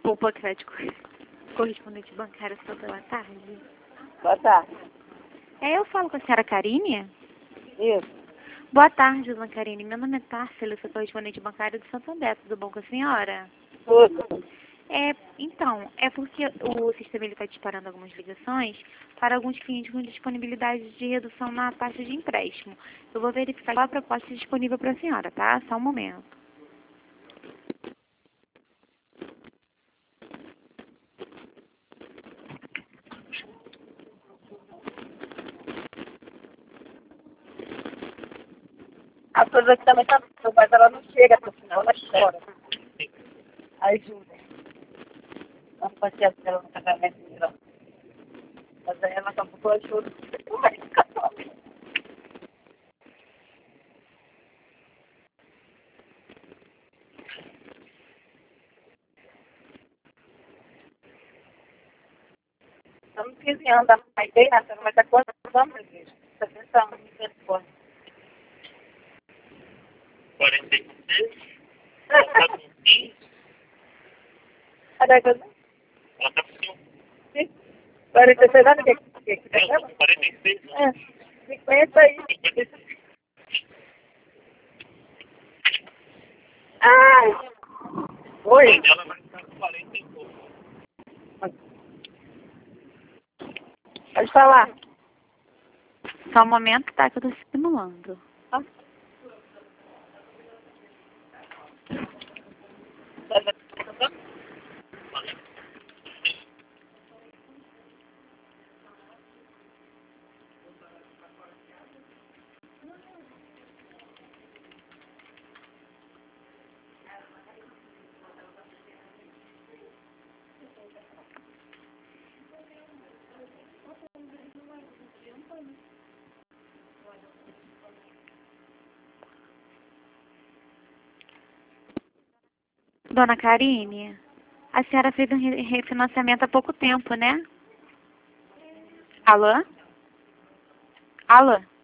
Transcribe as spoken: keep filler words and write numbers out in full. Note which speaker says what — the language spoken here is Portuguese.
Speaker 1: Desculpa, crédito. Correspondente bancário, só boa tarde.
Speaker 2: Boa tarde.
Speaker 1: É, eu falo com a senhora Karine?
Speaker 2: Isso.
Speaker 1: Boa tarde, dona Karine. Meu nome é Társila, eu sou correspondente bancário de Santo André. Tudo bom com a senhora?
Speaker 2: Tudo.
Speaker 1: É, então, é porque o sistema está disparando algumas ligações para alguns clientes com disponibilidade de redução na taxa de empréstimo. Eu vou verificar qual a proposta disponível para a senhora, tá? Só um momento.
Speaker 2: A coisa aqui também tá, mas ela não chega até o final, ela chora. Ajuda. Não pode ser ela não tá carregando não. Mas aí ela tá um pouco ajuda. Estamos quinze anos da mãe dele, né? Mas tá quantos anos, gente? Tá pensando no telefone.
Speaker 3: quarenta e seis. Ela tá com quinze.
Speaker 2: Cadê a coisa?
Speaker 3: Ela tá com cinco.
Speaker 2: quarenta e seis anos, o que que que
Speaker 3: É,
Speaker 2: tem?
Speaker 3: quarenta e seis.
Speaker 2: É, cinquenta aí. Ai! Oi!
Speaker 3: Ela vai estar com quarenta e pouco.
Speaker 2: Pode falar.
Speaker 1: Só um momento, tá? Que eu tô simulando.
Speaker 2: Ah.
Speaker 1: Dona Karine, a senhora fez um re- refinanciamento há pouco tempo, né? Alô? Alô?